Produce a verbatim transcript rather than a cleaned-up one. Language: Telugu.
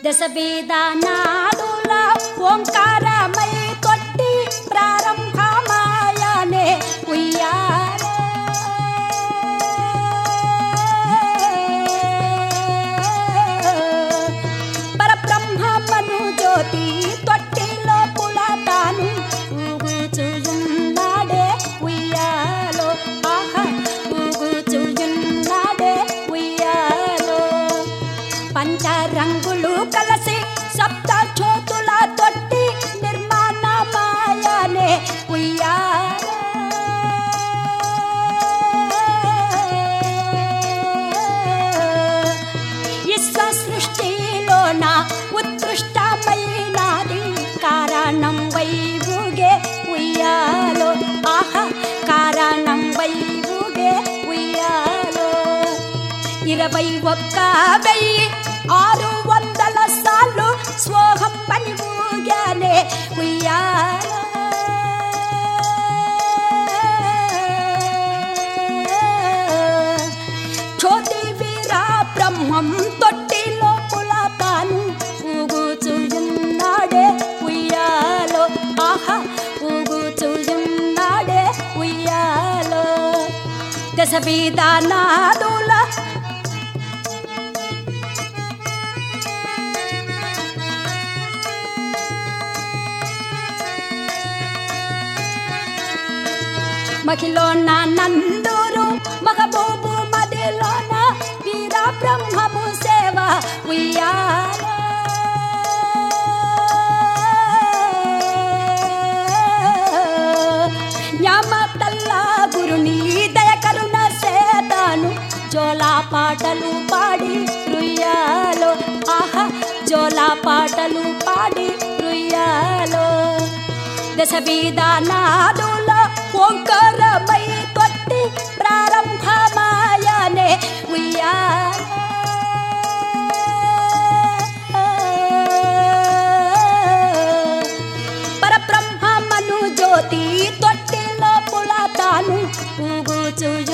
దశ వేదనాదుల ఓంకారమై తొట్టి ప్రారంభమాయనే ఉయ్యాల పరబ్రహ్మమను జ్యోతి తొట్టిలో పులతాను ఊగుచుయున్నాడే ఉయ్యాలో ఆహా ఊగుచుయున్నాడే ఉయ్యాలో పంచరంగులు కలసి సప్త జ్యోతుల తొట్టి నిర్మాణమాయనే ఉయ్యాల విశ్వ సృష్టిలోన ఉత్కృష్టమైనది కారణం వై ఊగే ఉయ్యాలో ఆహా కారణం వై ఊగే ఉయ్యాలో ఇరవై ఒక్క వెయ్యి ఆరు వందల సార్లు స్వోహం పని ఊగానే ఉయ్యాల జ్యోతి వీర బ్రహ్మం తొట్టిలో పులతాను ఊగుచుయున్నాడే ఉయ్యాలో ఆహా ఊగుచుయున్నాడే ఉయ్యాలో దశ వేదనాదుల మహిళన నందూరు మగబూబు మదిలోన వీర బ్రహ్మము సేవ ఉయ్యాల న్యామతల్ల గురుని దయ కరుణ సేతాను జోలా పాటలు పాడి రుయ్యాలో ఆహా జోలా పాటలు పాడి రుయ్యాలో దశ వేదనాదుల ఓంకారమై తొట్టి ప్రారంభమాయనే ఉయ్యాల పరబ్రహ్మమను జ్యోతి తొట్టిలో పులతాను ఊగుచుయు